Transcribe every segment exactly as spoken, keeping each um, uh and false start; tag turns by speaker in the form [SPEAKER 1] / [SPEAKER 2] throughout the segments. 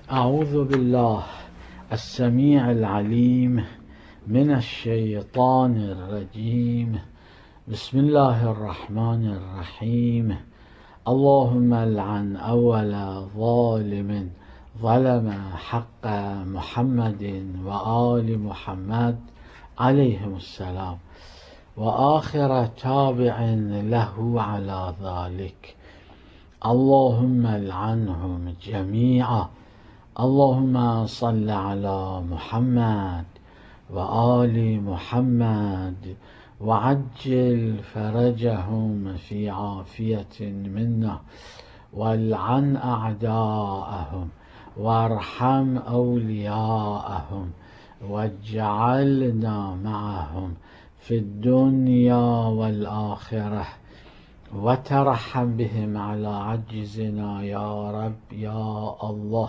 [SPEAKER 1] أعوذ بالله السميع العليم من الشيطان الرجيم. بسم الله الرحمن الرحيم. اللهم لعن أول ظالم ظلم حق محمد وآل محمد عليهم السلام، وآخر تابع له على ذلك. اللهم لعنهم جميعا. اللهم صل على محمد وآل محمد وعجل فرجهم في عافية منا، والعن أعداءهم وارحم أولياءهم، واجعلنا معهم في الدنيا والآخرة، وترحم بهم على عجزنا يا رب يا الله.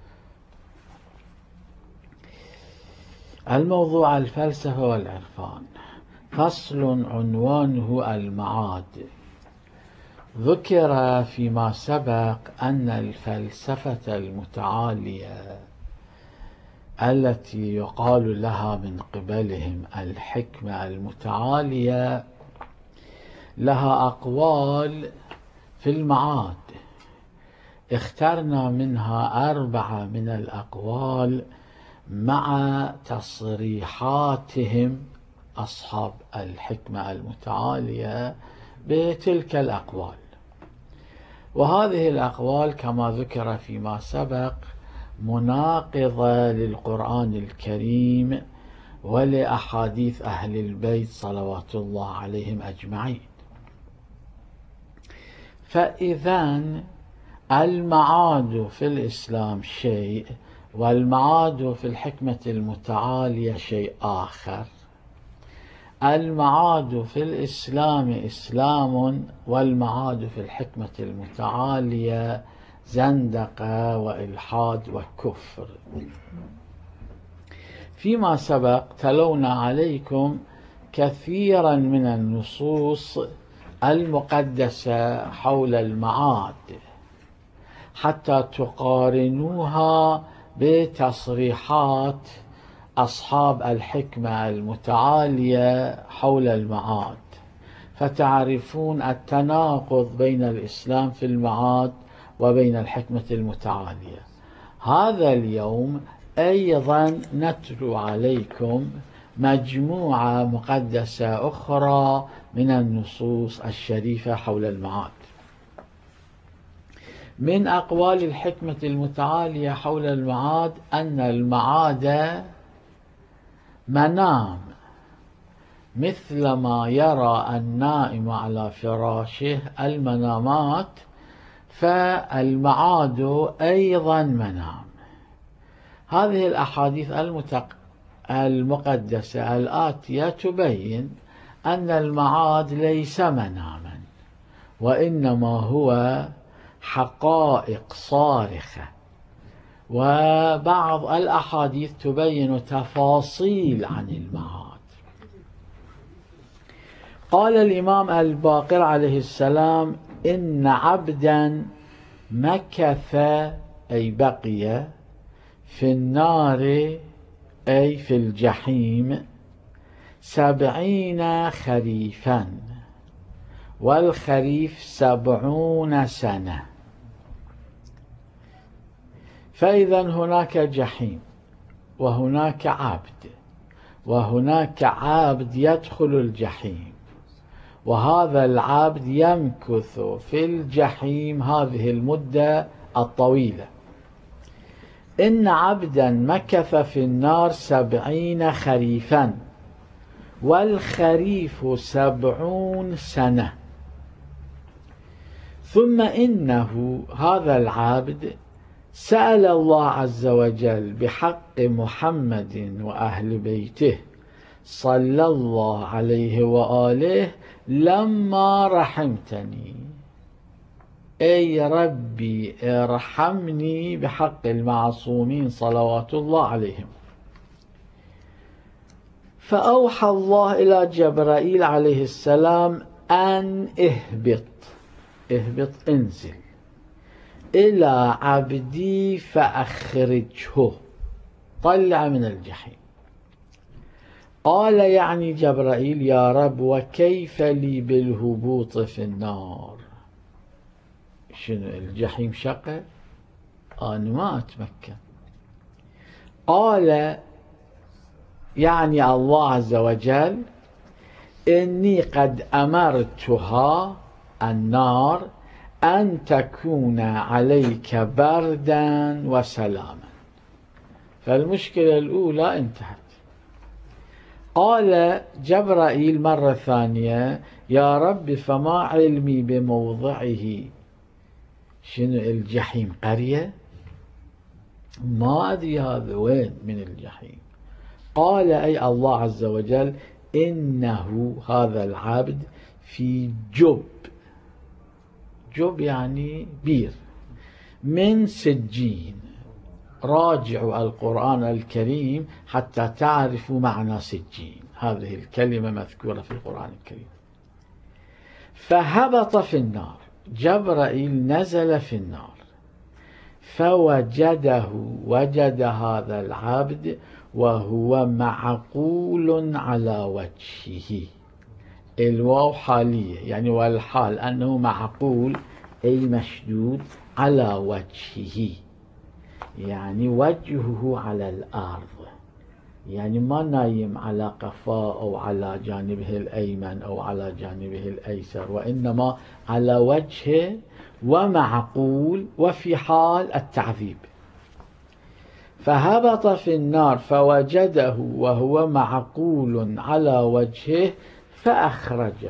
[SPEAKER 1] الموضوع الفلسفة والعرفان. فصل عنوانه المعاد. ذكر فيما سبق أن الفلسفة المتعالية التي يقال لها من قبلهم الحكمة المتعالية لها أقوال في المعاد. اخترنا منها أربعة من الأقوال مع تصريحاتهم أصحاب الحكمة المتعالية بتلك الأقوال، وهذه الأقوال كما ذكر فيما سبق مناقضة للقرآن الكريم ولأحاديث أهل البيت صلوات الله عليهم أجمعين. فإذن المعاد في الإسلام شيء، والمعاد في الحكمة المتعالية شيء آخر. المعاد في الإسلام إسلام، والمعاد في الحكمة المتعالية زندقة وإلحاد وكفر. فيما سبق تلونا عليكم كثيرا من النصوص المقدسة حول المعاد حتى تقارنوها بتصريحات أصحاب الحكمة المتعالية حول المعاد، فتعرفون التناقض بين الإسلام في المعاد وبين الحكمة المتعالية. هذا اليوم أيضا نتلو عليكم مجموعة مقدسة أخرى من النصوص الشريفة حول المعاد. من أقوال الحكمة المتعالية حول المعاد أن المعاد منام مثل ما يرى النائم على فراشه المنامات، فالمعاد أيضا منام. هذه الأحاديث المتق... المقدسة الآتية تبين أن المعاد ليس مناما، وإنما هو حقائق صارخة، وبعض الأحاديث تبين تفاصيل عن المعاد. قال الإمام الباقر عليه السلام: إن عبدا مكث أي بقي في النار أي في الجحيم سبعين خريفا، والخريف سبعون سنة. فإذا هناك جحيم، وهناك عبد، وهناك عبد يدخل الجحيم، وهذا العبد يمكث في الجحيم هذه المدة الطويلة. إن عبدا مكث في النار سبعين خريفا، والخريف سبعون سنة. ثم إنه هذا العبد سأل الله عز وجل بحق محمد وأهل بيته صلى الله عليه وآله: لما رحمتني، أي ربي ارحمني بحق المعصومين صلوات الله عليهم. فأوحى الله إلى جبرائيل عليه السلام أن اهبط اهبط انزل إلى عبدي فأخرجه، طلع من الجحيم. قال يعني جبرائيل: يا رب وكيف لي بالهبوط في النار؟ شنو الجحيم شقة؟ أنا ما أتمكن. قال يعني الله عز وجل: إني قد أمرتها النار أن تكون عليك بردا وسلاما. فالمشكلة الأولى انتهت. قال جبرائيل مرة ثانية: يا رب فما علمي بموضعه. شنو الجحيم؟ قرية؟ ما أدري هذا وين من الجحيم. قال أي الله عز وجل: إنه هذا العبد في جب. جب يعني بير من سجين. راجعوا القرآن الكريم حتى تعرفوا معنى سجين، هذه الكلمة مذكورة في القرآن الكريم. فهبط في النار، جبرائيل نزل في النار، فوجده، وجد هذا العبد وهو معقول على وجهه. الواو حالية يعني، والحال أنه معقول أي مشدود على وجهه، يعني وجهه على الأرض، يعني ما نايم على قفاه أو على جانبه الأيمن أو على جانبه الأيسر، وإنما على وجهه ومعقول وفي حال التعذيب. فهبط في النار فوجده وهو معقول على وجهه فأخرجه،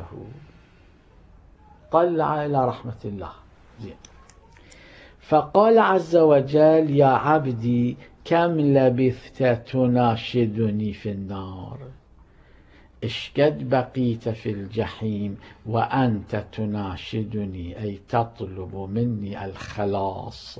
[SPEAKER 1] طلع إلى رحمة الله. زين. فقال عز وجل: يا عبدي كم لبثت تناشدني في النار؟ اشقد بقيت في الجحيم وأنت تناشدني، أي تطلب مني الخلاص.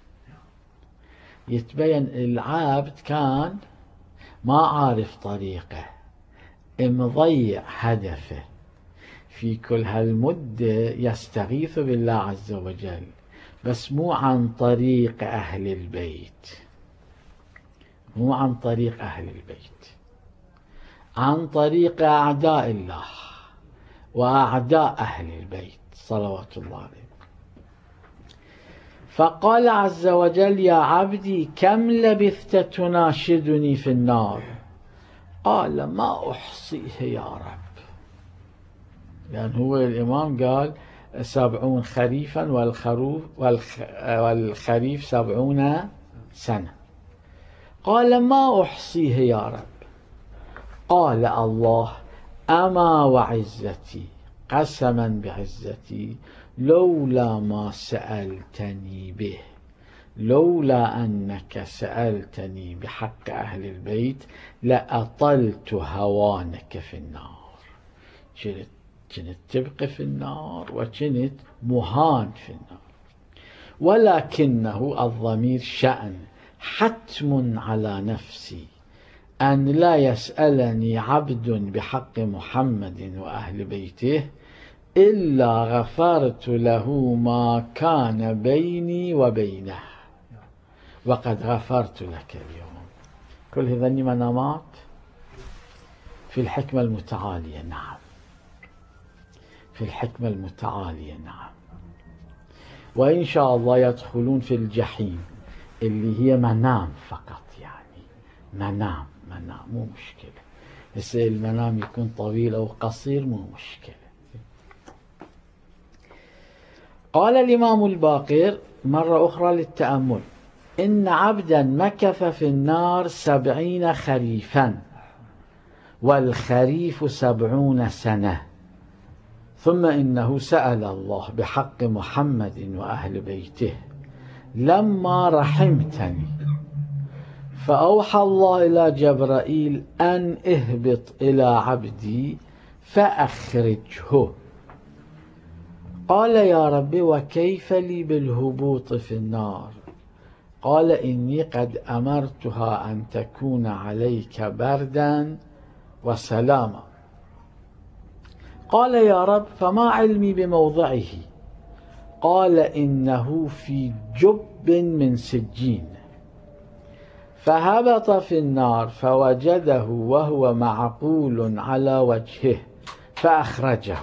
[SPEAKER 1] يتبين العبد كان ما عارف طريقه، مضيع هدفه، في كل هالمدة يستغيث بالله عز وجل، بس مو عن طريق أهل البيت، مو عن طريق أهل البيت، عن طريق أعداء الله وأعداء أهل البيت صلوات الله عليه. فقال عز وجل: يا عبدي كم لبثت تناشدني في النار؟ قال: ما أحصيه يا رب. يعني هو الإمام قال سبعون خريفا والخروف والخ والخريف سبعون سنة. قال: ما أحصيه يا رب. قال الله: أما وعزتي، قسما بعزتي، لولا ما سألتني به، لولا أنك سألتني بحق أهل البيت لأطلت هوانك في النار. كنت تبقى في النار وكنت مهان في النار. ولكنه الضمير شأن حتم على نفسي أن لا يسألني عبد بحق محمد وأهل بيته إلا غفرت له ما كان بيني وبينه، وقد غفرت لك اليوم. كل هذني منامات في الحكمة المتعالية. نعم، في الحكمة المتعالية. نعم. وإن شاء الله يدخلون في الجحيم اللي هي منام فقط، يعني منام منام مو مشكلة. بس المنام يكون طويل أو قصير مو مشكلة. قال الإمام الباقر مرة أخرى للتأمل: إن عبدا مكث في النار سبعين خريفا، والخريف سبعون سنة، ثم إنه سأل الله بحق محمد وأهل بيته لما رحمتني، فأوحى الله إلى جبرائيل أن اهبط إلى عبدي فأخرجه. قال: يا رب وكيف لي بالهبوط في النار؟ قال: إني قد أمرتها أن تكون عليك بردا وسلاما. قال: يا رب فما علمي بموضعه؟ فقال إنه في جب من سجين، فهبط في النار فوجده وهو معقول على وجهه فأخرجه،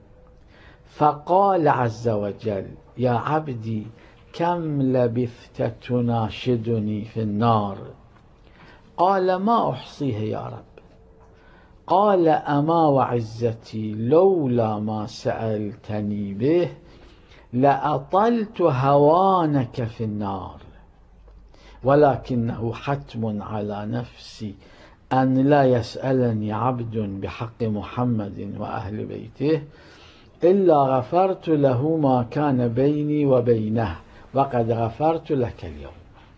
[SPEAKER 1] فقال عز وجل: يا عبدي كم لبثت تناشدني في النار؟ قال: ما أحصيه يا رب. قال: أما وعزتي لولا ما سألتني به لأطلت هوانك في النار، ولكنه حتم على نفسي أن لا يسألني عبد بحق محمد وأهل بيته إلا غفرت له ما كان بيني وبينه، وقد غفرت لك اليوم.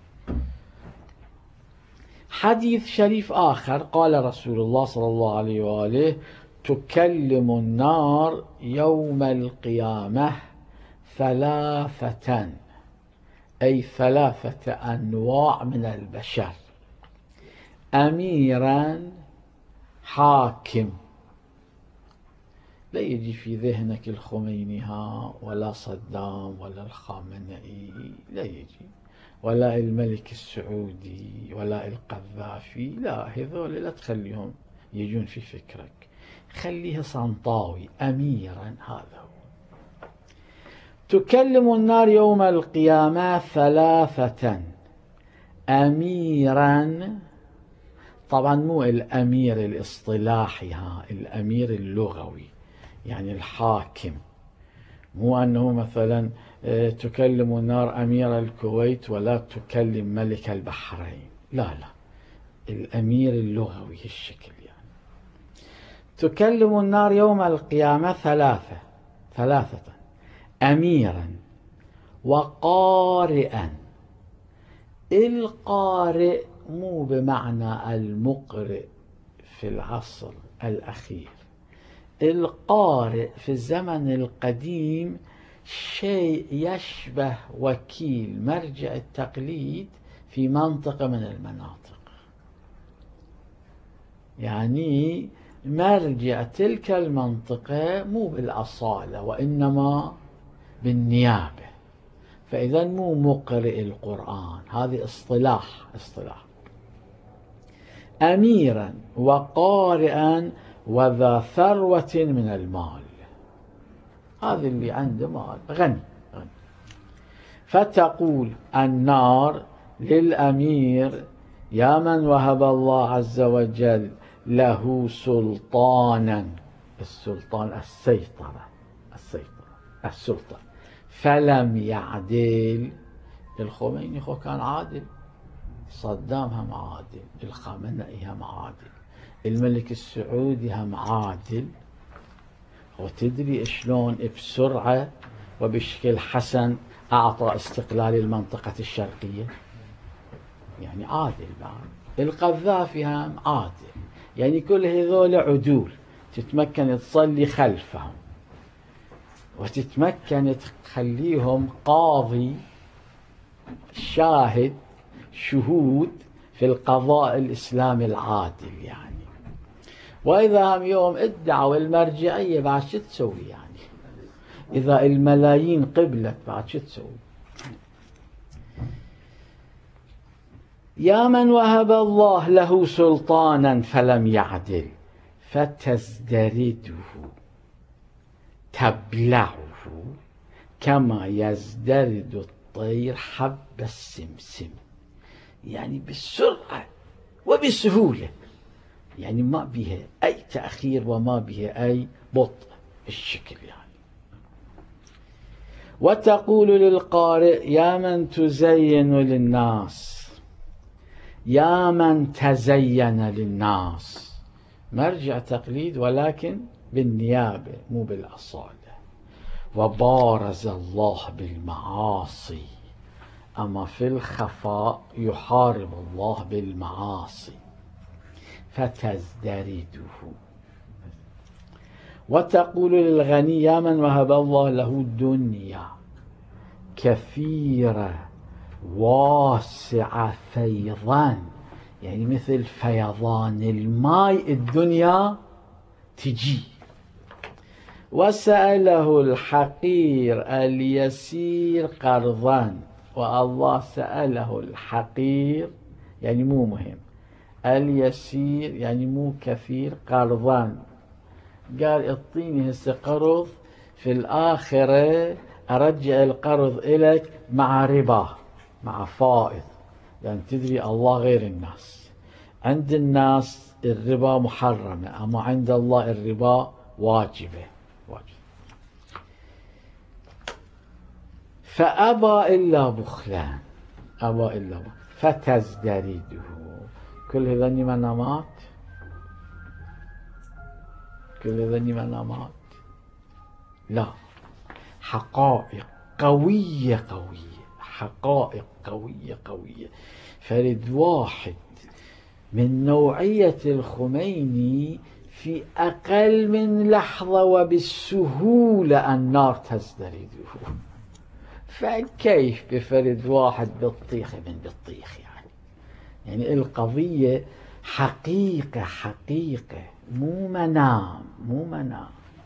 [SPEAKER 1] حديث شريف آخر قال رسول الله صلى الله عليه وآله: تكلم النار يوم القيامة ثلاثة، أي ثلاثة أنواع من البشر: أميرا، حاكم. لا يجي في ذهنك الخميني ها ولا صدام ولا الخامنئي، لا يجي، ولا الملك السعودي ولا القذافي، لا، هذول لا تخليهم يجون في فكرك، خليه صنطاوي. أميرا هذا هو. تكلم النار يوم القيامة ثلاثة: أميرا، طبعا مو الأمير الاصطلاحي، ها الأمير اللغوي، يعني الحاكم، مو أنه مثلا تكلم النار أمير الكويت ولا تكلم ملك البحرين، لا لا، الأمير اللغوي الشكل يعني. تكلم النار يوم القيامة ثلاثة ثلاثة: أميرا، وقارئا. القارئ مو بمعنى المقرئ في العصر الأخير، القارئ في الزمن القديم شيء يشبه وكيل مرجع التقليد في منطقة من المناطق، يعني مرجع تلك المنطقة مو بالأصالة وإنما بالنيابة، فإذا مو مقرئ القرآن، هذه اصطلاح اصطلاح. أميرا وقارئا وذا ثروة من المال، هذا اللي عنده مال غني غني. فتقول النار للأمير: يا من وهب الله عز وجل له سلطانا، السلطان السيطرة، السيطرة السلطة، فلم يعدل. الخميني خو كان عادل، صدام هم عادل، الخامنئي هم عادل، الملك السعودي هم عادل، وتدري شلون بسرعة وبشكل حسن أعطى استقلال المنطقة الشرقية، يعني عادل بعد. القذافي هم عادل، يعني كل هذول عدول، تتمكن تصلي خلفهم وتتمكن تخليهم قاضي شاهد شهود في القضاء الإسلامي العادل يعني. وإذا هم يوم ادعوا المرجعية بعد شو تسوي يعني؟ إذا الملايين قبلت بعد شو تسوي؟ يا من وهب الله له سلطانا فلم يعدل، فتزدرده تبلعه كما يزدرد الطير حب السمسم، يعني بالسرعة وبسهولة، يعني ما بها أي تأخير وما بها أي بطء الشكل يعني. وتقول للقارئ: يا من تزين للناس، يا من تزين للناس، مرجع تقليد ولكن بالنيابة مو بالأصالة. وبارز الله بالمعاصي، أما في الخفاء يحارب الله بالمعاصي، فتزدرده. وتقول للغني: يا من وهب الله له دنيا كثيرة واسعة فيضان، يعني مثل فيضان الماء الدنيا تجي، وسأله الحقير اليسير قرضا، والله سأله الحقير يعني مو مهم، اليسير يعني مو كثير، قرضا قال اعطيني هسه قرض في الآخرة أرجع القرض إليك مع ربا مع فائض. يعني تدري الله غير الناس، عند الناس الربا محرمة، أما عند الله الربا واجبة واجب. فأبى إلا بخلا، أبى إلا بخلا فتزدرده. كل هذني منامات، كل هذني منامات، لا، حقائق قوية قوية، حقائق قوية قوية. فرد واحد من نوعية الخميني في أقل من لحظة وبالسهولة النار تزدرده، فكيف بفرد واحد بالطيخ من بالطيخ؟ يعني يعني القضية حقيقة حقيقة، مو منام مو منام.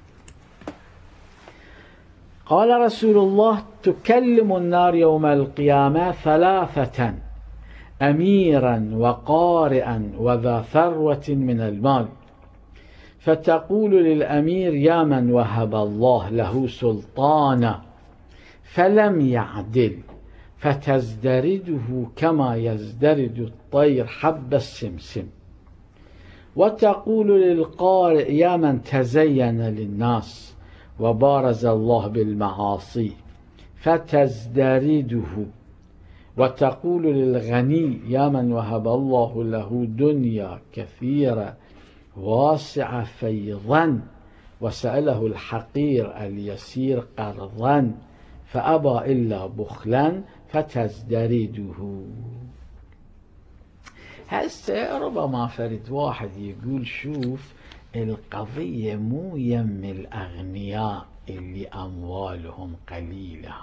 [SPEAKER 1] قال رسول الله: تكلم النار يوم القيامة ثلاثة: أميرا وقارئا وذا ثروة من المال، فتقول للأمير: يا من وهب الله له سلطانا فلم يعدل، فتزدرده كما يزدرد الطير حب السمسم. وتقول للقارئ: يا من تزين للناس وبارز الله بالمعاصي، فتزدرده. وتقول للغني: يا من وهب الله له دنيا كثيرة واسعة فيضا، وسأله الحقير اليسير قرضا، فأبى إلا بخلا فتزدرده. هسه ربما فرد واحد يقول: شوف، القضية مو يم الأغنياء اللي أموالهم قليلة،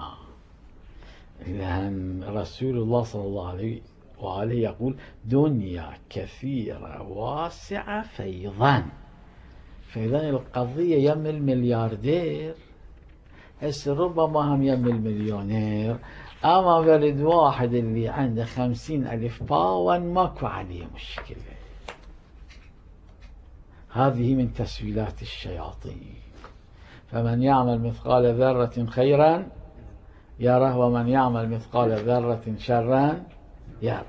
[SPEAKER 1] لأن رسول الله صلى الله عليه وآله يقول: دنيا كثيرة واسعة فيضا. فإذا القضية يم الملياردير، هسه ربما هم يم المليونير، أما فرد واحد اللي عنده خمسين ألف باون ماكو عليه مشكلة. هذه من تسويلات الشياطين. فمن يعمل مثقال ذرة خيرا يره، ومن يعمل مثقال ذرة شرا يره.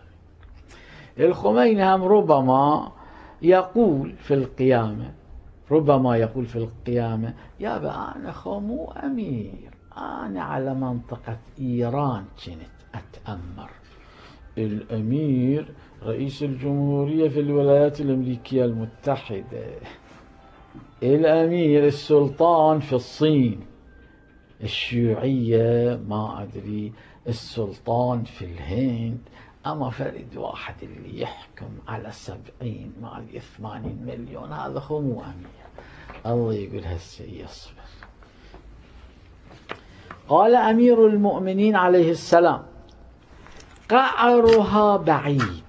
[SPEAKER 1] الخميني هم ربما يقول في القيامة، ربما يقول في القيامة: يا با أنا خو مو أمير، أنا على منطقة إيران كنت أتأمر. الأمير رئيس الجمهورية في الولايات الأمريكية المتحدة، الأمير السلطان في الصين، الشيوعية ما أدري السلطان في الهند. أما فرد واحد اللي يحكم على سبعين ما أدري ثمانين مليون، هذا هو مو أمير. الله يقول هسه يصبر. قال أمير المؤمنين عليه السلام: قعرها بعيد،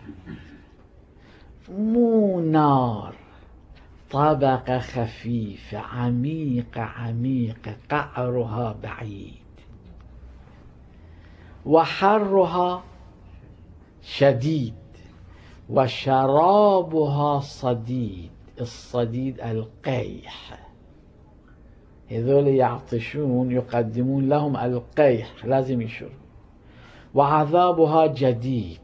[SPEAKER 1] مو نار، طبقة خفيفة عميقة عميقة، قعرها بعيد. وحرها شديد، وشرابها صديد. الصديد القيح، هذول يعطشون يقدمون لهم القيح لازم يشربوا. وعذابها جديد،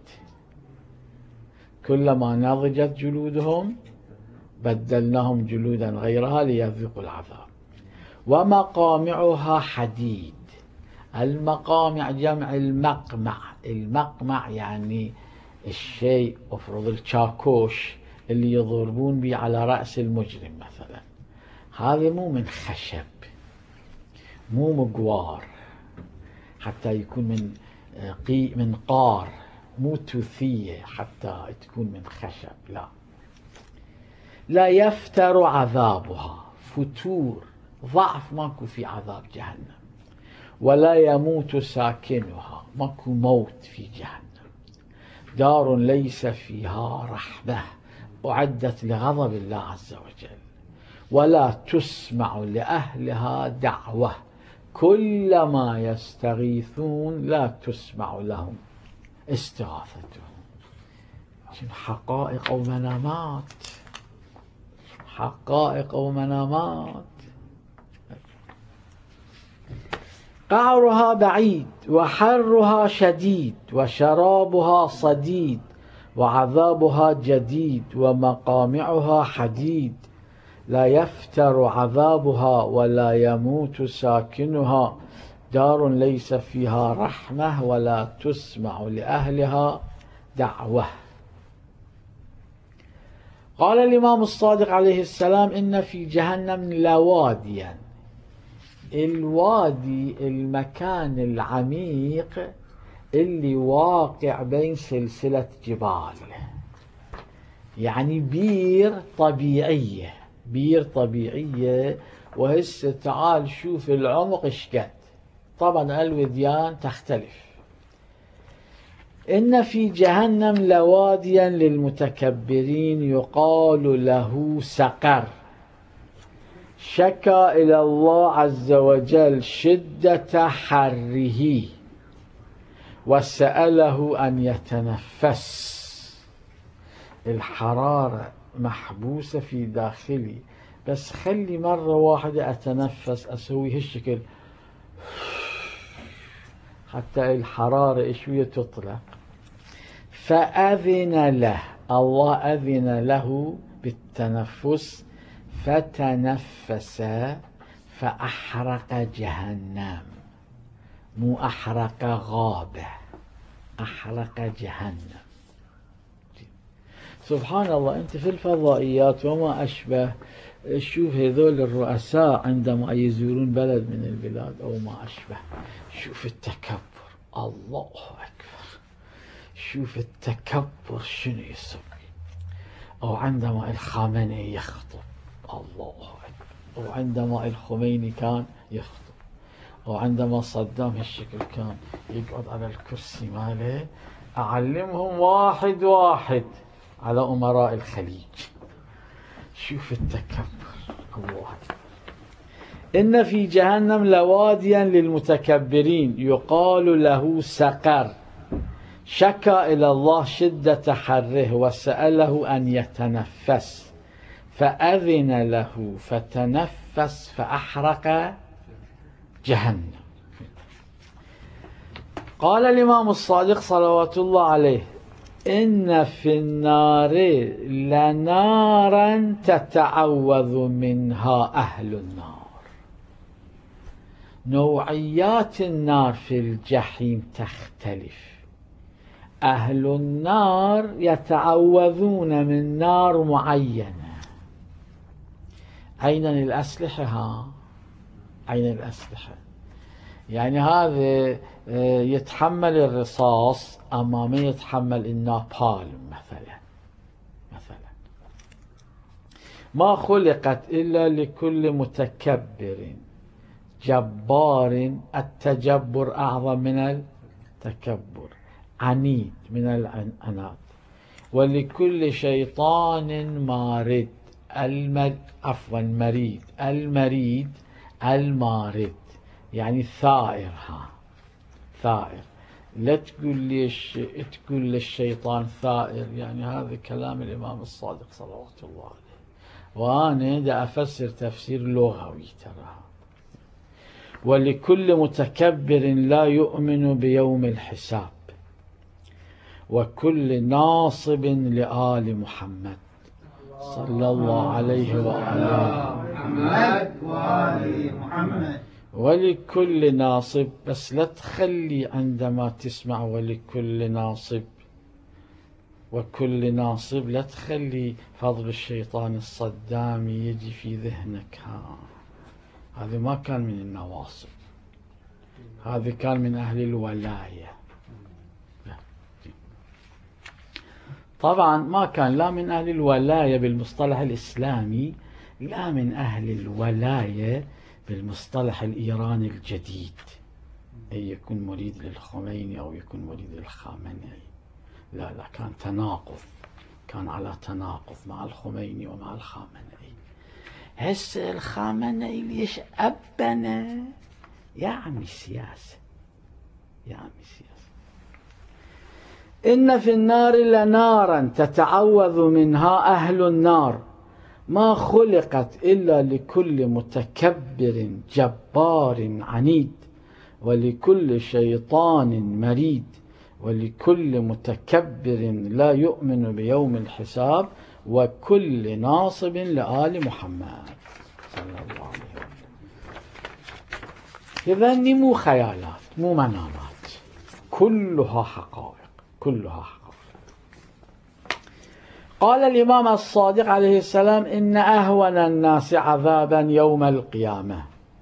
[SPEAKER 1] كلما نضجت جلودهم بدلناهم جلودا غيرها ليذوقوا العذاب. ومقامعها حديد. المقامع جمع المقمع، المقمع يعني الشيء افرض الشاكوش اللي يضربون به على رأس المجرم مثلا، هذا مو من خشب، مو مقوار، حتى يكون من قي من قار، مو توثية حتى تكون من خشب، لا. لا يفتر عذابها، فتور ضعف ماكو في عذاب جهنم. ولا يموت ساكنها، ماكو موت في جهنم. دار ليس فيها رحمة، أعدت لغضب الله عز وجل. ولا تسمع لأهلها دعوة، كلما يستغيثون لا تسمع لهم استغاثتهم. حقائق أو منامات، حقائق أو منامات. قعرها بعيد وحرها شديد وشرابها صديد وعذابها جديد ومقامعها حديد، لا يفتر عذابها ولا يموت ساكنها، دار ليس فيها رحمة ولا تسمع لأهلها دعوة. قال الإمام الصادق عليه السلام: إن في جهنم لواديا. الوادي المكان العميق اللي واقع بين سلسلة جبال، يعني بير طبيعية، بير طبيعية. وهسه تعال شوف العمق اشقد، طبعا الوديان تختلف. إن في جهنم لواديا للمتكبرين يقال له سقر، شكى إلى الله عز وجل شدة حره وسأله أن يتنفس. الحرارة محبوسة في داخلي، بس خلي مرة واحدة أتنفس، أسوي هالشكل حتى الحرارة شوية تطلع. فأذن له، الله أذن له بالتنفس، فتنفس فأحرق جهنم، مو أحرق غابة، أحرق جهنم. سبحان الله. أنت في الفضائيات وما أشبه، شوف هذول الرؤساء عندما يزورون بلد من البلاد أو ما أشبه، شوف التكبر، الله أكبر، شوف التكبر شنو يسوي. أو عندما الخامنئي يخطب، الله أكبر، أو عندما الخميني كان يخطب، أو عندما صدام هالشكل كان يقعد على الكرسي ماله. أعلمهم واحد واحد على أمراء الخليج. شوف التكبر، الله أكبر. إن في جهنم لواديا للمتكبرين يقال له سقر، شكى إلى الله شدة حره وسأله أن يتنفس، فأذن له فتنفس فأحرق جهنم. قال الإمام الصادق صلوات الله عليه: إن في النار لنارا تتعوذ منها أهل النار. نوعيات النار في الجحيم تختلف. أهل النار يتعوذون من نار معينة. أين الأسلحة؟ ها؟ أين الأسلحة؟ يعني هذا يتحمل الرصاص، أمامه يتحمل النابالم مثلا. مثلا ما خلقت إلا لكل متكبر جبار، التجبر أعظم من التكبر، عنيد من العناد، ولكل شيطان مارد، المر... عفوا مريد، المريد المارد، يعني ثائر. ها ثائر، لا تقول ليش تقول للشيطان ثائر، يعني هذا كلام الإمام الصادق صلوات الله عليه، وأنا دا أفسر تفسير لغوي ترى. ولكل متكبر لا يؤمن بيوم الحساب، وكل ناصب لآل محمد صلى الله عليه وآله محمد وآل محمد. ولكل ناصب، بس لا تخلي عندما تسمع ولكل ناصب وكل ناصب لا تخلي فضل الشيطان الصدامي يجي في ذهنك. ها هذا ما كان من النواصب، هذا كان من أهل الولاية. طبعا ما كان لا من أهل الولاية بالمصطلح الإسلامي، لا من أهل الولاية بالمصطلح الإيراني الجديد، أي يكون مريد للخميني أو يكون مريد للخامنئي. لا لا، كان تناقض، كان على تناقض مع الخميني ومع الخامنئي. هسه الخامنئي ليش أبنا يا عمي سياسة، يا عمي سياسة. إن في النار لنارا تتعوذ منها أهل النار ما خلقت إلا لكل متكبر جبار عنيد ولكل شيطان مريد ولكل متكبر لا يؤمن بيوم الحساب وكل ناصب لآل محمد صلى الله عليه وسلم. إذن مو خيالات مو منامات، كلها حقائق، كلها حقائق. قال الإمام الصادق عليه السلام إن أهون الناس عذابا يوم القيامة.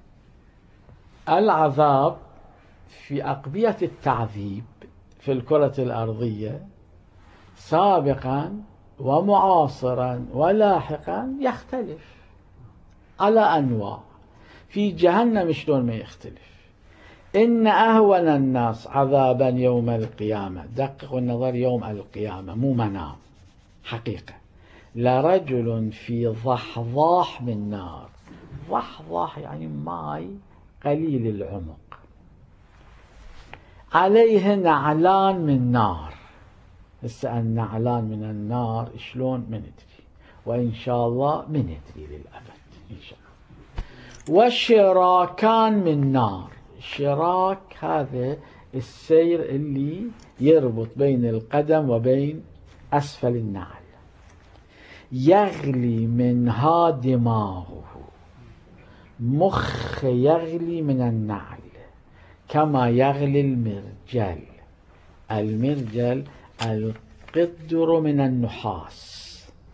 [SPEAKER 1] العذاب في أقبية التعذيب في الكرة الأرضية سابقا ومعاصرا ولاحقا يختلف على أنواع. في جهنم شلون ما يختلف. إن أهون الناس عذابا يوم القيامة، دققوا النظر، يوم القيامة مو منام، حقيقة. لرجل في ضحضاح من نار، ضحضاح يعني ماي قليل العمق، عليه نعلان من نار. هسه النعلان من النار شلون ما ندري، وإن شاء الله ما ندري للأبد إن شاء الله. وشراكان من نار، شراك هذا السير اللي يربط بين القدم وبين أسفل النعل، يغلي منها دماغه، مخ يغلي من النعل كما يغلي المرجل. المرجل القدر من النحاس،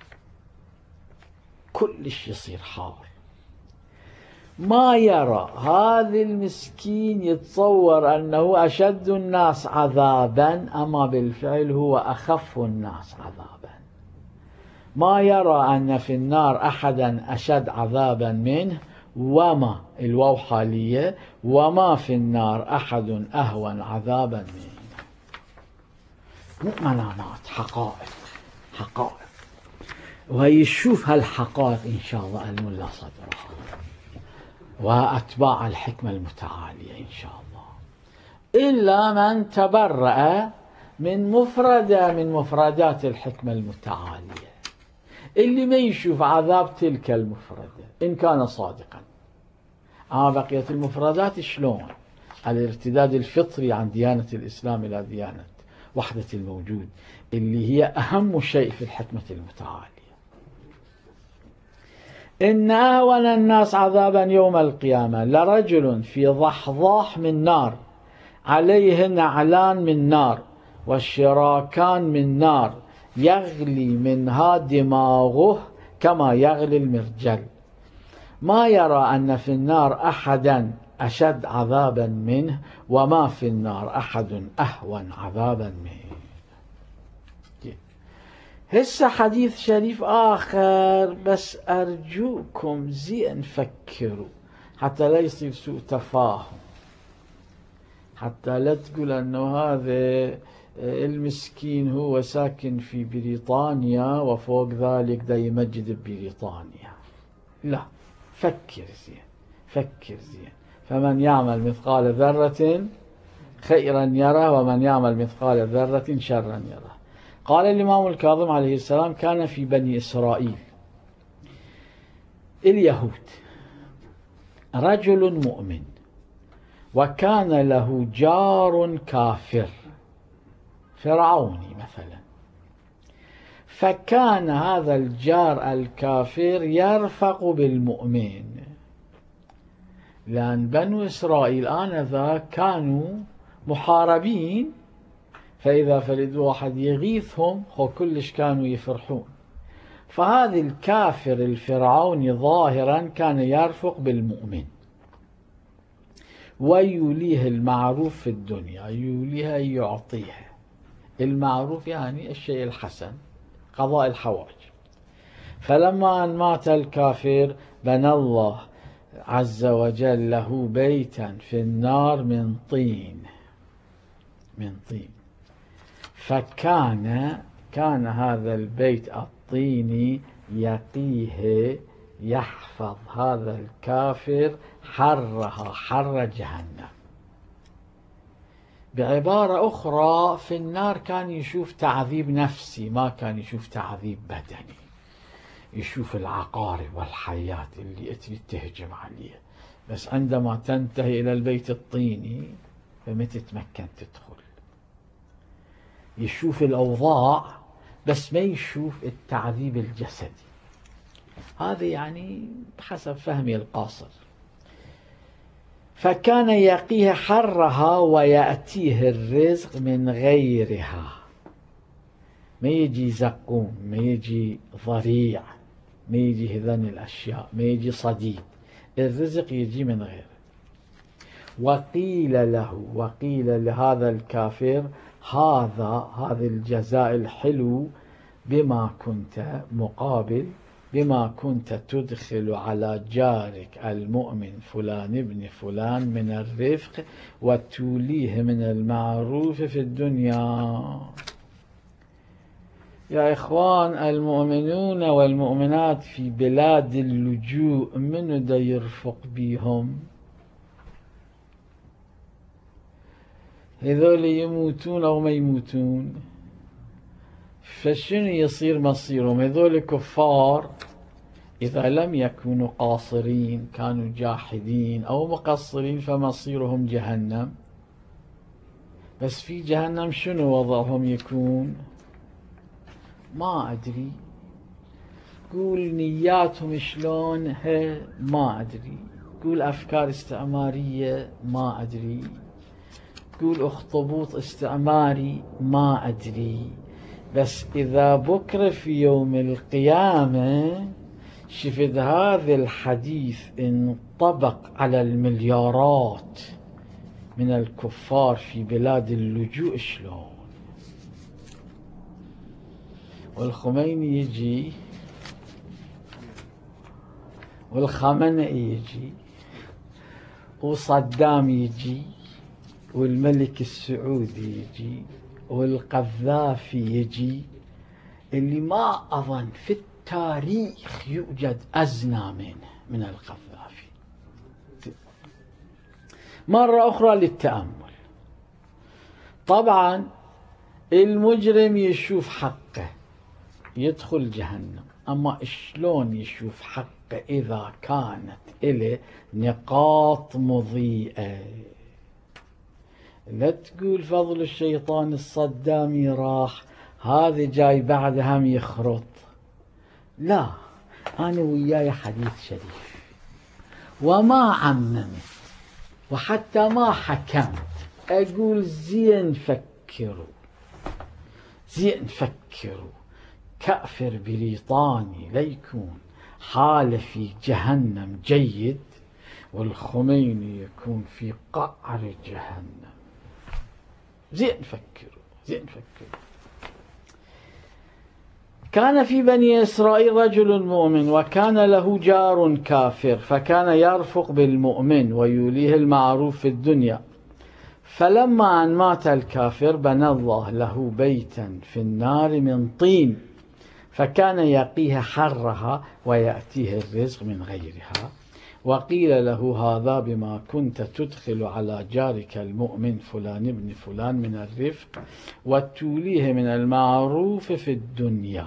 [SPEAKER 1] كلش يصير حار. ما يرى هذا المسكين، يتصور أنه أشد الناس عذابا، أما بالفعل هو أخف الناس عذابا. ما يرى أن في النار أحدا أشد عذابا منه، وما الواو حالية، وما في النار أحد أهون عذابا منه. مو منامات، حقائق، حقائق. ويشوف هالحقائق إن شاء الله الملا صدرها وأتباع الحكمة المتعالية إن شاء الله، إلا من تبرأ من مفردة من مفردات الحكمة المتعالية، اللي ما يشوف عذاب تلك المفردة إن كان صادقا. أما بقية المفردات شلون؟ الارتداد الفطري عن ديانة الإسلام إلى ديانة وحدة الموجود، اللي هي أهم شيء في الحكمة المتعالية. إن أهون الناس عذابا يوم القيامة لرجل في ضحضاح من نار، عليه نعلان من نار والشراكان من نار، يغلي منها دماغه كما يغلي المرجل. ما يرى أن في النار أحدا أشد عذابا منه، وما في النار أحد أهون عذابا منه. هسه حديث شريف آخر، بس أرجوكم زين فكروا حتى لا يصير سوء تفاهم، حتى لا تقول أنه هذا المسكين هو ساكن في بريطانيا وفوق ذلك دا يمجد ببريطانيا. لا، فكر زين، فكر زين. فمن يعمل مثقال ذرة خيرا يره ومن يعمل مثقال ذرة شرا يره. قال الإمام الكاظم عليه السلام كان في بني إسرائيل اليهود رجل مؤمن وكان له جار كافر فرعوني مثلا، فكان هذا الجار الكافر يرفق بالمؤمن، لأن بنو إسرائيل آنذاك كانوا محاربين، فإذا فرد واحد يغيثهم خو كلش كانوا يفرحون. فهذا الكافر الفرعوني ظاهرا كان يرفق بالمؤمن ويوليه المعروف في الدنيا، يوليها يعطيها المعروف، يعني الشيء الحسن، قضاء الحوائج. فلما أن مات الكافر بنى الله عز وجل له بيتا في النار من طين، من طين. فكان كان هذا البيت الطيني يقيه يحفظ هذا الكافر حرها حر جهنم. بعبارة أخرى في النار كان يشوف تعذيب نفسي، ما كان يشوف تعذيب بدني، يشوف العقارب والحيات اللي تهجم عليه، بس عندما تنتهي إلى البيت الطيني فما تتمكن تدخل. يشوف الأوضاع بس ما يشوف التعذيب الجسدي. هذا يعني بحسب فهمي القاصر. فكان يقيه حرها ويأتيه الرزق من غيرها. ما يجي زقوم، ما يجي ضريع، ما يجي هذين الأشياء، ما يجي صديد، الرزق يجي من غيره. وقيل له، وقيل لهذا الكافر هذا هذا الجزاء الحلو بما كنت مقابل بما كنت تدخل على جارك المؤمن فلان ابن فلان من الرفق وتوليه من المعروف في الدنيا. يا إخوان، المؤمنون والمؤمنات في بلاد اللجوء من دا يرفق بيهم؟ هذول يموتون أو ما يموتون، فشنو يصير مصيرهم؟ هذول كفار إذا لم يكونوا قاصرين، كانوا جاحدين أو مقصرين، فمصيرهم جهنم. بس في جهنم شنو وضعهم يكون؟ ما أدري. قول نياتهم شلون، ما أدري. قول أفكار استعمارية، ما أدري. قول أخطبوط استعماري، ما أدري. بس إذا بكرة في يوم القيامة شفت هذا الحديث انطبق على المليارات من الكفار في بلاد اللجوء شلون، والخميني يجي والخامنئي يجي وصدام يجي والملك السعودي يجي والقذافي يجي، اللي ما أظن في التاريخ يوجد أزنى منه من القذافي. مرة أخرى للتأمل. طبعا المجرم يشوف حقه يدخل جهنم، أما شلون يشوف حقه إذا كانت إله نقاط مضيئة؟ لا تقول فضل الشيطان الصدامي راح، هذا جاي بعد هم يخرط. لا، أنا وياي حديث شريف وما عممت وحتى ما حكمت، أقول زين فكروا، زين فكروا. كافر بريطاني ليكون حاله في جهنم جيد، والخميني يكون في قعر جهنم. زين فكروا، زين فكروا. كان في بني إسرائيل رجل مؤمن وكان له جار كافر، فكان يرفق بالمؤمن ويوليه المعروف في الدنيا. فلما أن مات الكافر بنى الله له بيتا في النار من طين، فكان يقيه حرها ويأتيه الرزق من غيرها. وقيل له هذا بما كنت تدخل على جارك المؤمن فلان ابن فلان من الرفق وتوليه من المعروف في الدنيا.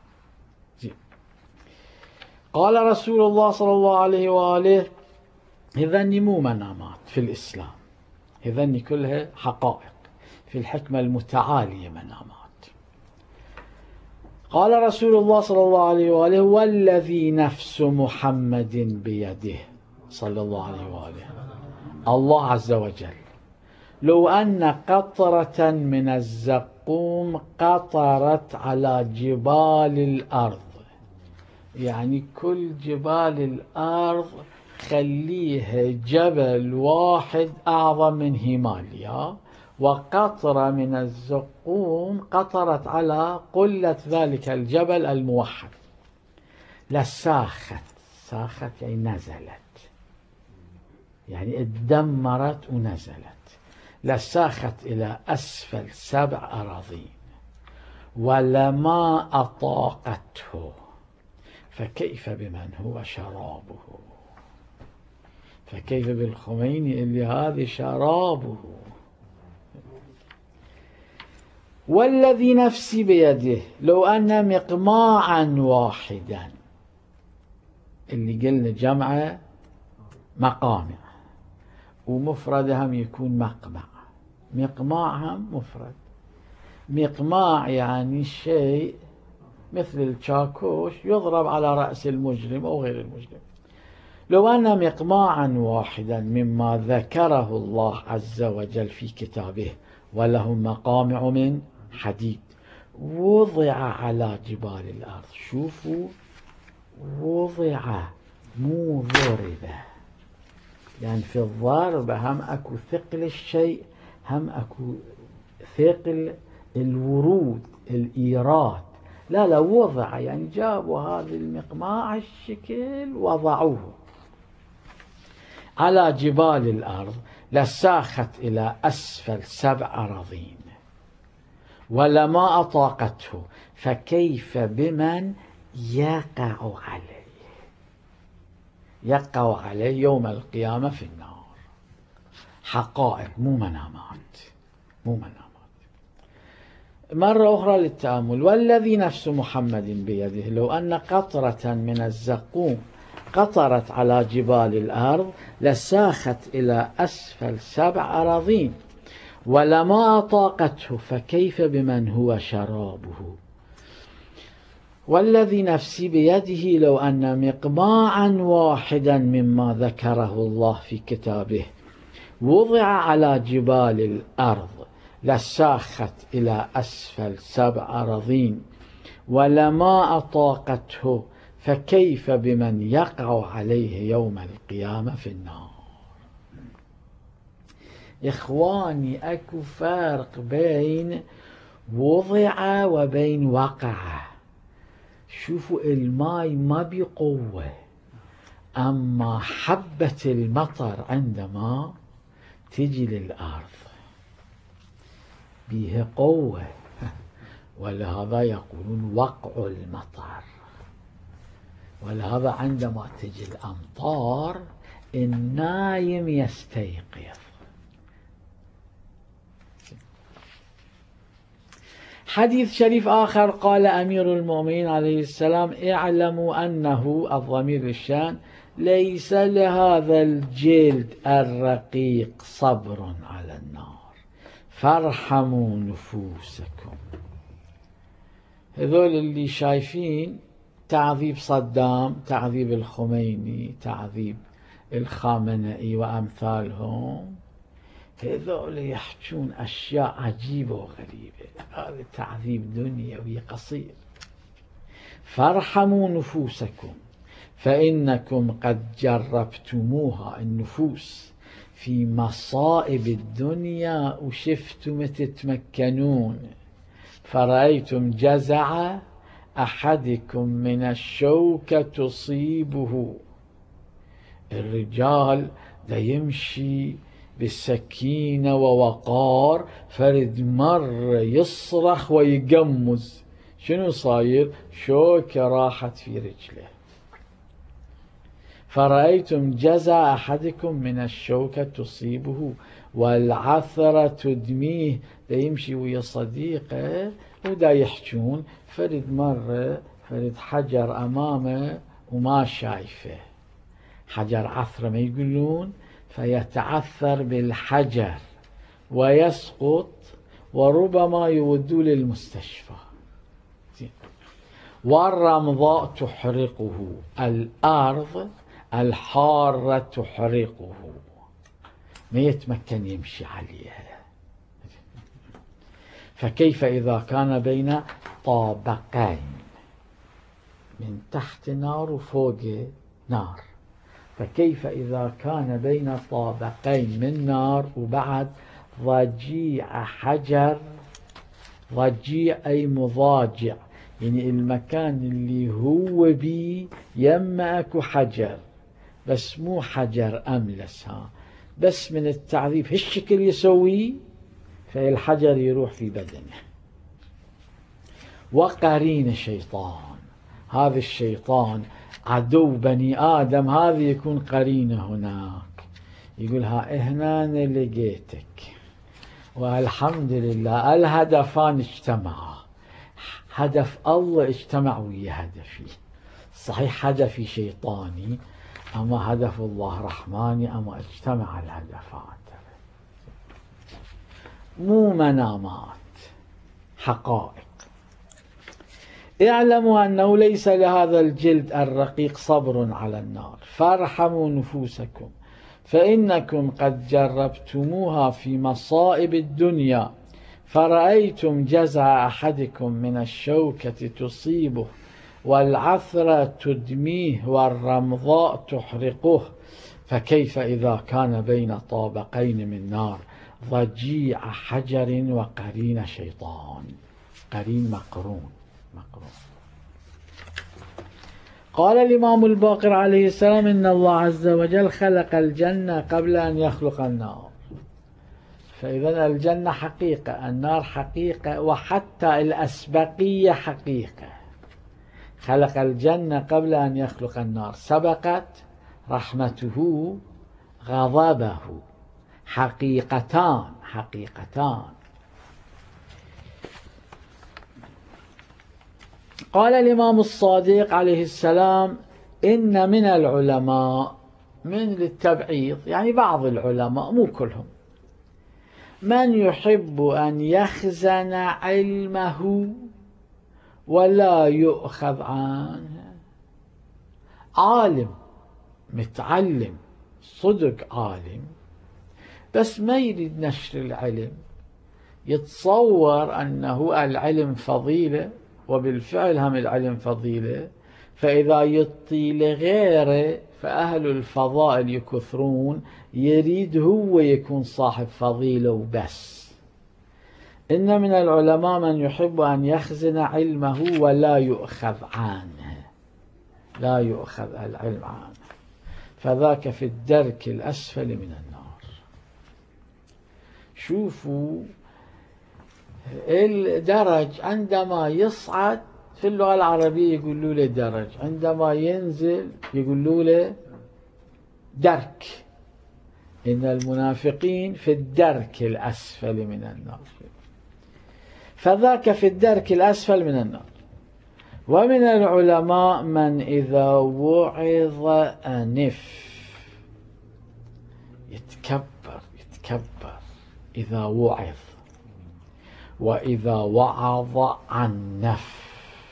[SPEAKER 1] قال رسول الله صلى الله عليه وآله: هذني مو منامات في الإسلام، هذني كلها حقائق في الحكمة المتعالية منامات. قال رسول الله صلى الله عليه وآله: والذي نفس محمد بيده صلى الله عليه وآله، الله عز وجل، لو أن قطرة من الزقوم قطرت على جبال الأرض، يعني كل جبال الأرض خليها جبل واحد أعظم من هيماليا، وقطرة من الزقوم قطرت على قلة ذلك الجبل الموحد، لساخت، ساخت يعني نزلت، يعني اتدمرت ونزلت، لساخت إلى أسفل سبع أراضين ولما أطاقته، فكيف بمن هو شرابه؟ فكيف بالخميني اللي هذا شرابه؟ والذي نفسي بيده لو أن مقماعا واحدا، اللي قلنا جمعه مقامع، ومفرد هم يكون مقمع. مقماع هم مفرد. مقماع يعني شيء مثل الشاكوش يضرب على رأس المجرم أو غير المجرم. لو أن مقماعا واحدا مما ذكره الله عز وجل في كتابه ولهم مقامع من حديد وضع على جبال الأرض. شوفوا، وضع مو ضرب، يعني في الضرب هم أكو ثقل الشيء، هم أكو ثقل الورود الإيراد. لا لا، وضع يعني جابوا هذا المقماع الشكل وضعوه على جبال الأرض لساخت إلى أسفل سبع أراضين ولما أطاقته، فكيف بمن يقع عليه يقع عليه يوم القيامة في النار. حقائق مو منامات، مو منامات. مرة أخرى للتأمل. والذي نفس محمد بيده لو أن قطرة من الزقوم قطرت على جبال الأرض لساخت إلى أسفل سبع أراضين ولما أطاقته، فكيف بمن هو شرابه. والذي نفسي بيده لو أن مقماعا واحدا مما ذكره الله في كتابه وضع على جبال الأرض لساخت إلى أسفل سبع أراضين ولما أطاقته، فكيف بمن يقع عليه يوم القيامة في النار. إخواني، أكو فرق بين وضع وبين وقع. شوفوا، الماء ما بقوة، أما حبة المطر عندما تجي للأرض بها قوة، ولهذا يقولون وقع المطر. ولهذا عندما تجي الأمطار النايم يستيقظ. حديث شريف آخر قال أمير المؤمنين عليه السلام: اعلموا أنه الضمير الشان ليس لهذا الجلد الرقيق صبر على النار فارحموا نفوسكم. هذول اللي شايفين تعذيب صدام، تعذيب الخميني، تعذيب الخامنئي وأمثالهم، هذول يحجون أشياء عجيبة وغريبة. هذا تعذيب دنيوي قصير. فارحموا نفوسكم فإنكم قد جربتموها، النفوس، في مصائب الدنيا وشفتم تتمكنون. فرأيتم جزع أحدكم من الشوكة تصيبه. الرجال دا يمشي بالسكينة ووقار، فرد مرة يصرخ ويقمز، شنو صاير؟ شوكة راحت في رجله. فرأيتم جزع أحدكم من الشوكة تصيبه والعثرة تدميه. دا يمشي ويا صديقه ودا يحجون، فرد مرة فرد حجر أمامه وما شايفه، حجر عثرة ما يقولون، فيتعثر بالحجر ويسقط وربما يودوا للمستشفى. والرمضاء تحرقه، الأرض الحارة تحرقه، ما يتمكن يمشي عليها. فكيف إذا كان بين طابقين، من تحت نار وفوق نار، فكيف إذا كان بين طابقين من نار وبعد ضجيع حجر. ضجيع أي مضاجع، يعني المكان اللي هو بيه يما أكو حجر، بس مو حجر أملس، ها بس من التعذيب هالشكل يسويه، فالحجر يروح في بدنه. وقرين شيطان، هذا الشيطان عدو بني آدم، هذا يكون قرينه هناك، يقول ها هنا أنا لقيتك، والحمد لله الهدفان اجتمعا، هدف الله اجتمع ويا هدفي، صحيح هدفي شيطاني أما هدف الله رحماني، أما اجتمع الهدفان، مو منامات، حقائق. اعلموا أنه ليس لهذا الجلد الرقيق صبر على النار، فارحموا نفوسكم فإنكم قد جربتموها في مصائب الدنيا، فرأيتم جزع أحدكم من الشوكة تصيبه، والعثرة تدميه، والرمضاء تحرقه، فكيف إذا كان بين طابقين من نار ضجيع حجر وقرين شيطان، قرين مقرون مقرون. قال الإمام الباقر عليه السلام إن الله عز وجل خلق الجنة قبل أن يخلق النار، فإذا الجنة حقيقة، النار حقيقة، وحتى الأسبقية حقيقة. خلق الجنة قبل أن يخلق النار، سبقت رحمته غضبه، حقيقتان حقيقتان. قال الإمام الصادق عليه السلام إن من العلماء، من للتبعيض يعني بعض العلماء مو كلهم، من يحب أن يخزن علمه ولا يؤخذ عنه، عالم متعلم صدق عالم بس ما يريد نشر العلم، يتصور أنه العلم فضيلة، وبالفعل هم العلم فضيلة، فإذا يطي لغيره فأهل الفضائل يكثرون، يريد هو يكون صاحب فضيلة وبس. إن من العلماء من يحب أن يخزن علمه ولا يؤخذ عنه، لا يؤخذ العلم عنه، فذاك في الدرك الأسفل من النار. شوفوا الدرج عندما يصعد في اللغة العربية يقولوا له درج، عندما ينزل يقولوا له درك. إن المنافقين في الدرك الأسفل من النار، فذاك في الدرك الأسفل من النار. ومن العلماء من إذا وعظ أنف، يتكبر يتكبر إذا وعظ، وإذا وعظ عنف،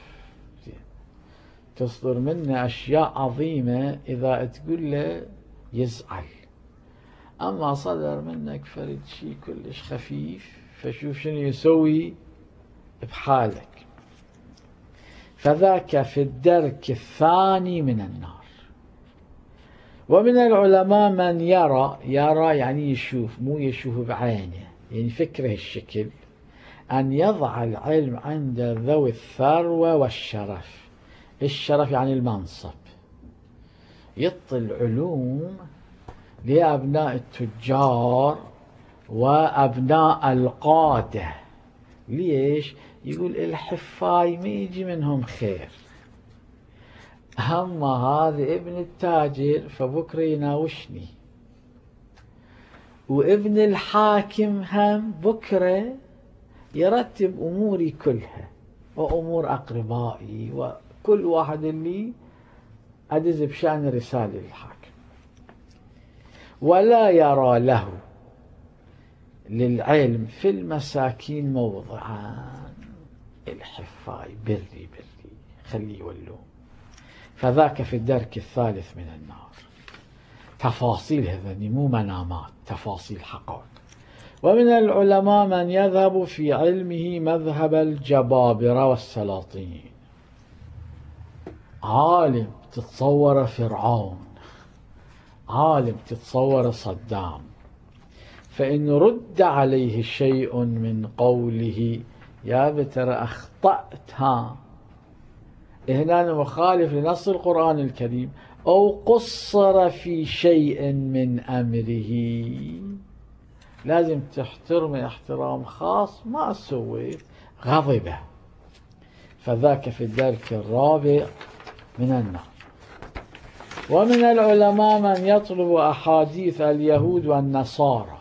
[SPEAKER 1] تصدر منه أشياء عظيمة إذا تقول له يزعل، أما صدر منك فرد شيء كلش خفيف فشوف شنو يسوي بحالك. فذاك في الدرك الثاني من النار. ومن العلماء من يرى، يرى يعني يشوف، مو يشوف بعينه، يعني فكره الشكل، أن يضع العلم عند ذوي الثروة والشرف. الشرف يعني المنصب، يعطي العلوم لأبناء التجار وأبناء القادة. ليش؟ يقول الحفاي ما يجي منهم خير، أما هذا ابن التاجر فبكرة يناوشني، وابن الحاكم هم بكرة يرتب أموري كلها وأمور أقربائي وكل واحد اللي أدز بشأن رسالة للحاكم. ولا يرى له للعلم في المساكين موضعان، الحفاي بري بري خليه يولون، فذاك في الدرك الثالث من النار. تفاصيل هذني مو منامات، تفاصيل حقائق. ومن العلماء من يذهب في علمه مذهب الجبابرة والسلاطين، عالم تتصور فرعون، عالم تتصور صدام، فإن رد عليه شيء من قوله يا بتر أخطأت، ها هنا مخالف لنص القرآن الكريم، أو قصر في شيء من أمره، لازم تحترم احترام خاص، ما سويت غضبه، فذاك في الدرك الرابع من النار. ومن العلماء من يطلب أحاديث اليهود والنصارى،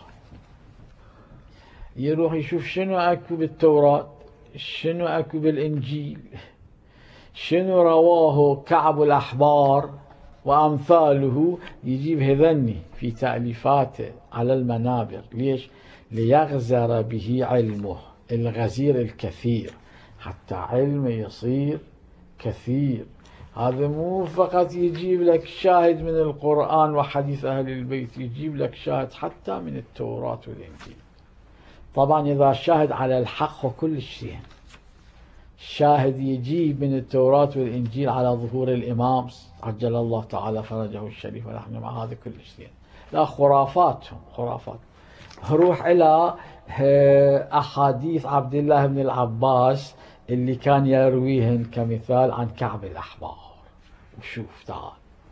[SPEAKER 1] يروح يشوف شنو أكو بالتوراة، شنو أكو بالإنجيل، شنو رواه كعب الأحبار وأمثاله، يجيب هذني في تأليفاته على المنابر. ليش؟ ليغزر به علمه، الغزير الكثير، حتى علمه يصير كثير. هذا مو فقط يجيب لك شاهد من القرآن وحديث أهل البيت، يجيب لك شاهد حتى من التوراة والإنجيل. طبعا إذا شاهد على الحق وكل شيء، الشاهد يجيب من التوراة والإنجيل على ظهور الإمام عجل الله تعالى فرجه الشريف ونحن مع هذا كل شيء. لا، خرافاتهم خرافات. روح إلى أحاديث عبد الله بن العباس اللي كان يرويهن كمثال عن كعب الأحبار، وشوف تعال.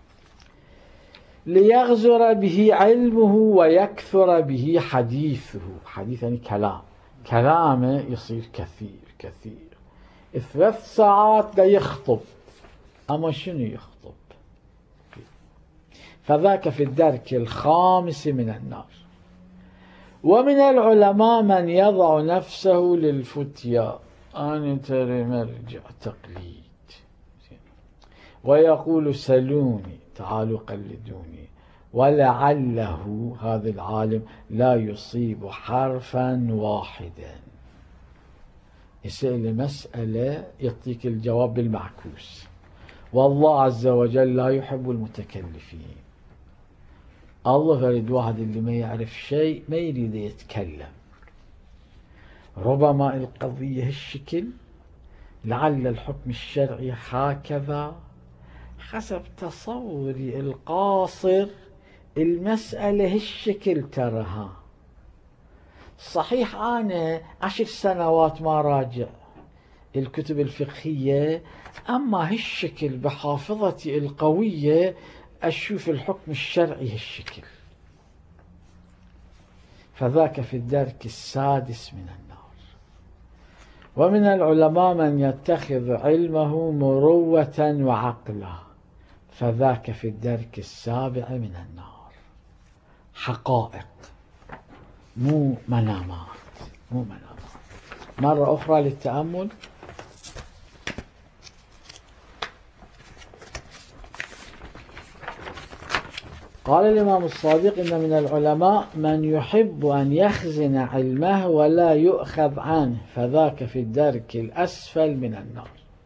[SPEAKER 1] ليغزر به علمه ويكثر به حديثه. حديث يعني كلام، كلامه يصير كثير كثير. ثلاث ساعات لا يخطب، أما شنو يخطب؟ فذاك في الدرك الخامس من النار. ومن العلماء من يضع نفسه للفتيا، أنا ترى مرجع تقليد، ويقول سلوني، تعالوا قلدوني، ولعله هذا العالم لا يصيب حرفا واحدا. يسأل مسألة يعطيك الجواب بالمعكوس. والله عز وجل لا يحب المتكلفين. الله فريد واحد اللي ما يعرف شيء ما يريد يتكلم. ربما القضية هالشكل، لعل الحكم الشرعي هكذا، حسب تصوري القاصر المسألة هالشكل ترها. صحيح أنا عشر سنوات ما راجع الكتب الفقهية، أما هالشكل بحافظتي القوية أشوف الحكم الشرعي هالشكل. فذاك في الدرك السادس من النار. ومن العلماء من يتخذ علمه مروة وعقلا، فذاك في الدرك السابع من النار. حقائق مو منامات، مو منامات. مرة أخرى للتأمل. قال الإمام الصادق: إن من العلماء من يحب أن يخزن علمه ولا يؤخذ عنه، فذاك في الدرك الأسفل من النار.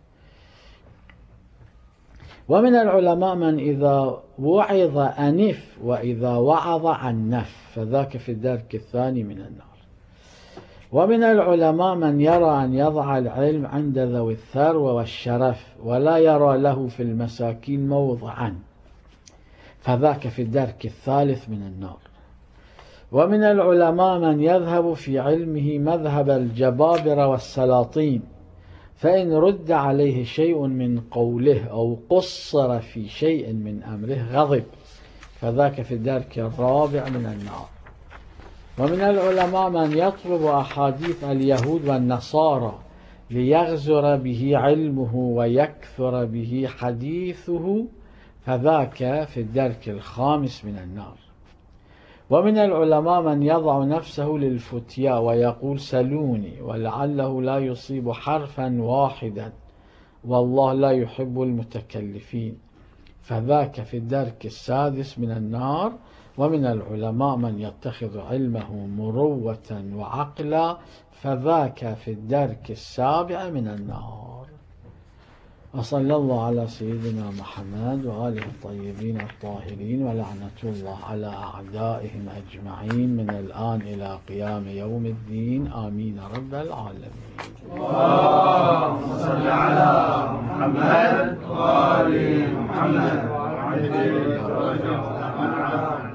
[SPEAKER 1] ومن العلماء من إذا وعظ أنف وإذا وعظ عنف، فذاك في الدرك الثاني من النار. ومن العلماء من يرى أن يضع العلم عند ذوي الثروة والشرف ولا يرى له في المساكين موضعا، فذاك في الدرك الثالث من النار. ومن العلماء من يذهب في علمه مذهب الجبابرة والسلاطين، فإن رد عليه شيء من قوله أو قصر في شيء من أمره غضب، فذاك في الدرك الرابع من النار. ومن العلماء من يطلب أحاديث اليهود والنصارى ليغزر به علمه ويكثر به حديثه، فذاك في الدرك الخامس من النار. ومن العلماء من يضع نفسه للفتيا ويقول سلوني، ولعله لا يصيب حرفا واحدا، والله لا يحب المتكلفين، فذاك في الدرك السادس من النار. ومن العلماء من يتخذ علمه مروة وعقلا، فذاك في الدرك السابع من النار. وصلى الله على سيدنا محمد وآله الطيبين الطاهرين، ولعنة الله على أعدائهم أجمعين من الآن إلى قيام يوم الدين، آمين رب العالمين. اللهم صل على محمد وآل محمد.